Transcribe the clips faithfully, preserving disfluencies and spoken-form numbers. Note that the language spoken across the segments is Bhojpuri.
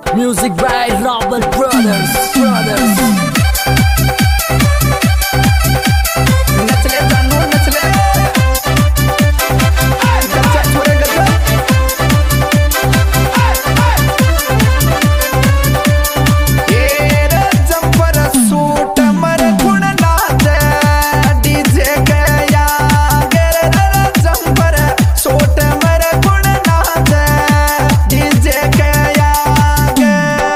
Music by Robert Brothers Brothers नचले जानू नचले गच्चा छोरे गच्चा ये रे जंपर सूट मर गुण नाचे डीजे के या गे रे जंपर सूट मर गुण नाचे डीजे के या गे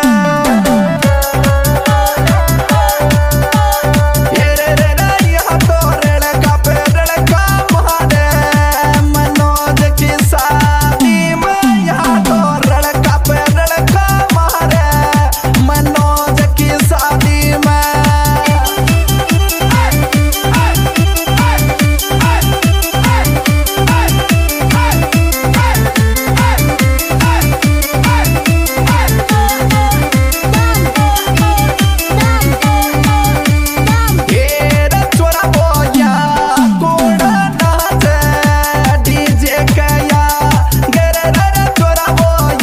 ये रे रे यहाँ तो लड़का पे लड़का मारे मनोज की शादी में यहाँ तो लड़का पे लड़का मारे मनोज की शादी में ये रे चोरा बोया कोड़ा नाचे डीजे के या गे रे रे चोरा बोया